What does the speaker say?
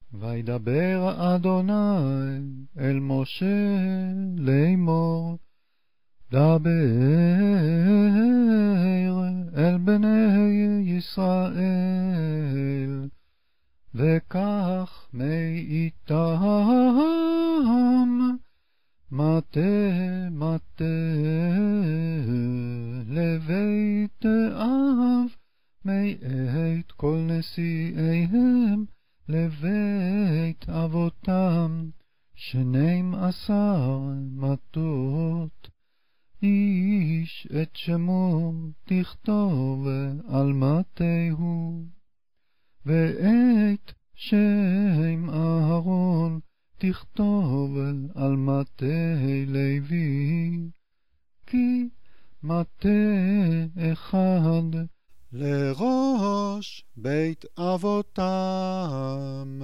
וידבר אדוני אל משה לאמור, דבר אל בני ישראל, וקח מאיתם מטה לבית אב, מאת כל נשיאיהם לבית אבותם, 12 מטות. איש את שמו תכתוב על מטהו, ואת שם אהרון תכתוב על מטה לוי, כי מטה אחד לראש בית אבותם.